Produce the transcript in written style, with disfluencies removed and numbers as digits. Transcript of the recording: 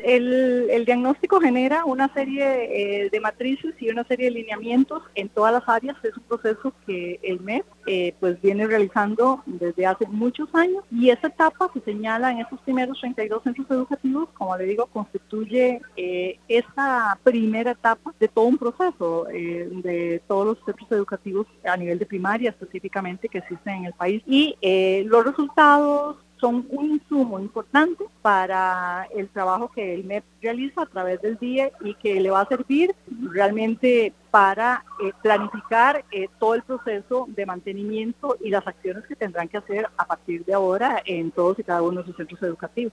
el diagnóstico genera una serie de matrices y una serie de lineamientos en todas las áreas. Es un proceso que el MEP pues viene realizando desde hace muchos años, y esa etapa se señala en estos primeros 32 centros educativos, como le digo, constituye esta primera etapa de todo un proceso de todos los centros educativos a nivel de primaria específicamente que existen en el país, y los resultados son un insumo importante para el trabajo que el MEP realiza a través del día y que le va a servir realmente para planificar todo el proceso de mantenimiento y las acciones que tendrán que hacer a partir de ahora en todos y cada uno de sus centros educativos.